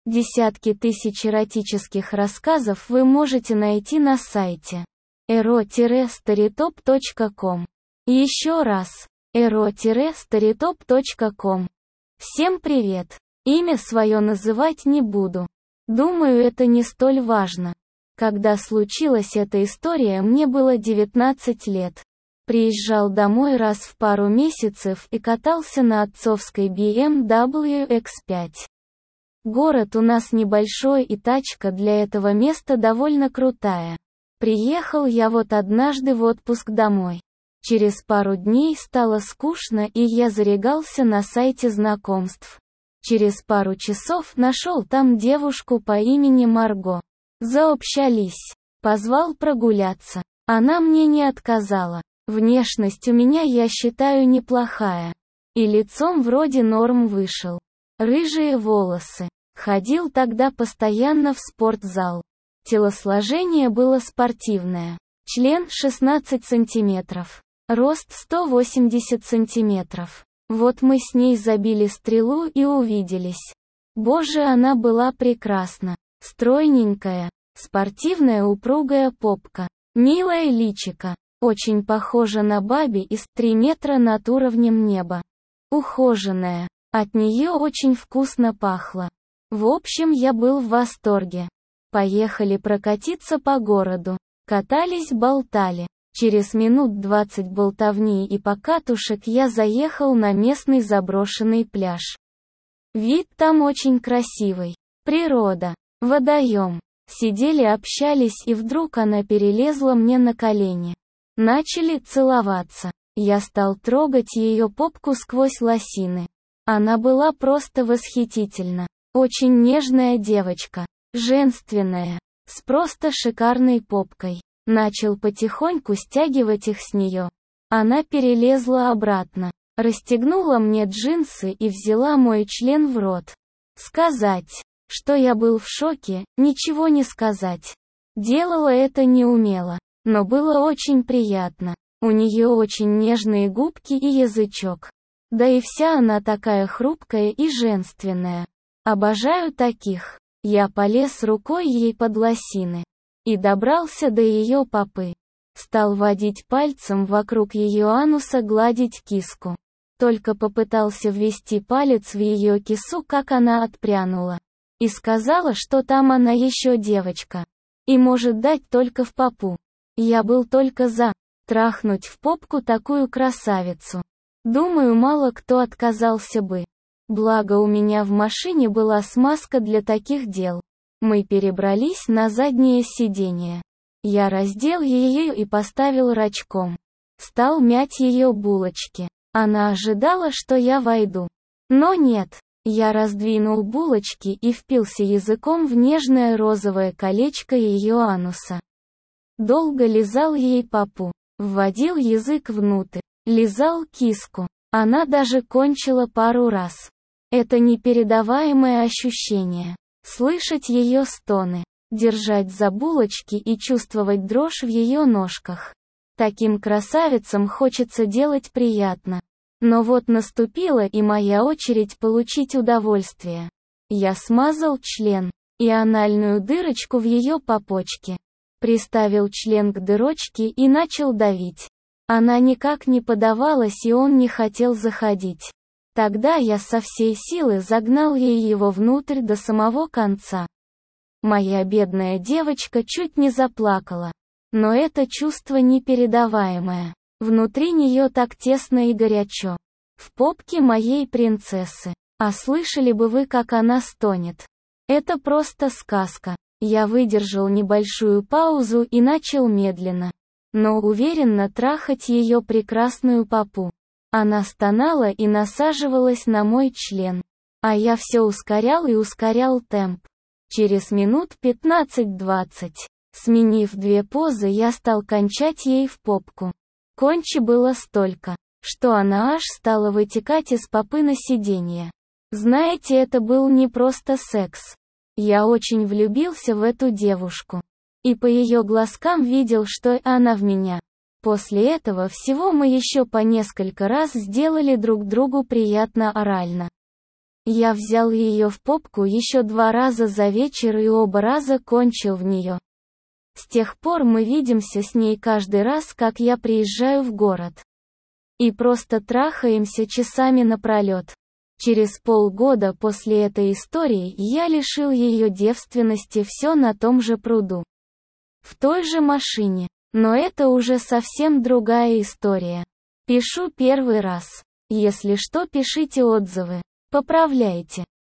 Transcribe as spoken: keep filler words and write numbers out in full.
Десятки тысяч эротических рассказов вы можете найти на сайте эро старитоп точка ком. Еще раз, эро старитоп точка ком. Всем привет! Имя свое называть не буду. Думаю, это не столь важно. Когда случилась эта история, мне было девятнадцать лет. Приезжал домой раз в пару месяцев и катался на отцовской би эм дабл ю икс пять. Город у нас небольшой и тачка для этого места довольно крутая. Приехал я вот однажды в отпуск домой. Через пару дней стало скучно, и я зарегался на сайте знакомств. Через пару часов нашел там девушку по имени Марго. Заобщались. Позвал прогуляться. Она мне не отказала. Внешность у меня, я считаю, неплохая. И лицом вроде норм вышел. Рыжие волосы. Ходил тогда постоянно в спортзал. Телосложение было спортивное. Член шестнадцать сантиметров. Рост сто восемьдесят сантиметров. Вот мы с ней забили стрелу и увиделись. Боже, она была прекрасна. Стройненькая. Спортивная упругая попка. Милая личико. Очень похожа на Баби из «три метра над уровнем неба». Ухоженная. От нее очень вкусно пахло. В общем, я был в восторге. Поехали прокатиться по городу. Катались-болтали. Через минут двадцать болтовни и покатушек я заехал на местный заброшенный пляж. Вид там очень красивый. Природа. Водоем. Сидели, общались, и вдруг она перелезла мне на колени. Начали целоваться. Я стал трогать ее попку сквозь лосины. Она была просто восхитительна. Очень нежная девочка. Женственная. С просто шикарной попкой. Начал потихоньку стягивать их с нее. Она перелезла обратно. Расстегнула мне джинсы и взяла мой член в рот. Сказать, что я был в шоке, ничего не сказать. Делала это неумело. Но было очень приятно. У нее очень нежные губки и язычок. Да и вся она такая хрупкая и женственная. Обожаю таких. Я полез рукой ей под лосины. И добрался до ее попы. Стал водить пальцем вокруг ее ануса, гладить киску. Только попытался ввести палец в ее кису, как она отпрянула. И сказала, что там она еще девочка. И может дать только в попу. Я был только за. Трахнуть в попку такую красавицу. Думаю, мало кто отказался бы. Благо у меня в машине была смазка для таких дел. Мы перебрались на заднее сиденье. Я раздел ее и поставил рачком. Стал мять ее булочки. Она ожидала, что я войду. Но нет. Я раздвинул булочки и впился языком в нежное розовое колечко ее ануса. Долго лизал ей попу. Вводил язык внутрь. Лизал киску. Она даже кончила пару раз. Это непередаваемое ощущение. Слышать ее стоны. Держать за булочки и чувствовать дрожь в ее ножках. Таким красавицам хочется делать приятно. Но вот наступила и моя очередь получить удовольствие. Я смазал член и анальную дырочку в ее попочке. Приставил член к дырочке и начал давить. Она никак не подавалась, и он не хотел заходить. Тогда я со всей силы загнал ей его внутрь до самого конца. Моя бедная девочка чуть не заплакала. Но это чувство непередаваемое. Внутри нее так тесно и горячо. В попке моей принцессы. А слышали бы вы, как она стонет. Это просто сказка. Я выдержал небольшую паузу и начал медленно, но уверенно трахать ее прекрасную попу. Она стонала и насаживалась на мой член. А я все ускорял и ускорял темп. Через минут пятнадцать-двадцать, сменив две позы, я стал кончать ей в попку. Кончи было столько, что она аж стала вытекать из попы на сиденье. Знаете, это был не просто секс. Я очень влюбился в эту девушку. И по ее глазкам видел, что она в меня. После этого всего мы еще по несколько раз сделали друг другу приятно орально. Я взял ее в попку еще два раза за вечер и оба раза кончил в нее. С тех пор мы видимся с ней каждый раз, как я приезжаю в город. И просто трахаемся часами напролет. Через полгода после этой истории я лишил ее девственности все на том же пруду. В той же машине. Но это уже совсем другая история. Пишу первый раз. Если что, пишите отзывы. Поправляйте.